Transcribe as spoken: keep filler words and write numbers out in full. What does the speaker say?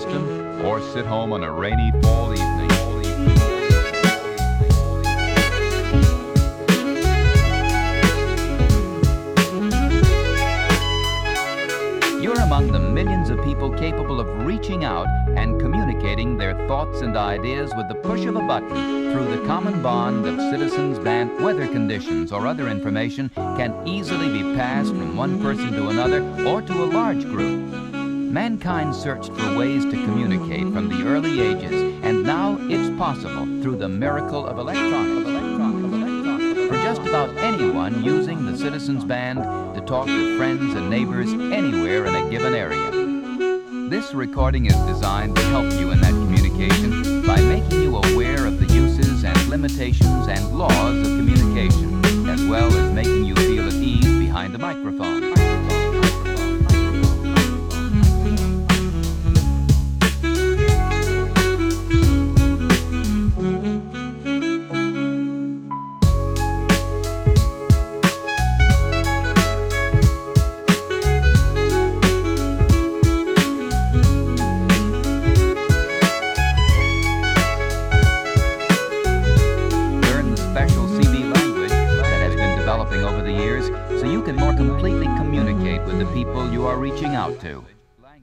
system or sit home on a rainy fall evening. You're among the millions of people capable of reaching out and communicating their thoughts and ideas with the push of a button through the common bond of Citizens Band. Weather conditions or other information can easily be passed from one person to another or to a large group. Mankind searched for ways to communicate from the early ages, and now it's possible through the miracle of electronics. For just about anyone using the Citizens Band to talk to friends and neighbors anywhere in a given area. This recording is designed to help you in that communication by making you aware of the uses and limitations and laws of communication, as well as making you feel at ease behind the microphone. Over the years, so you can more completely communicate with the people you are reaching out to.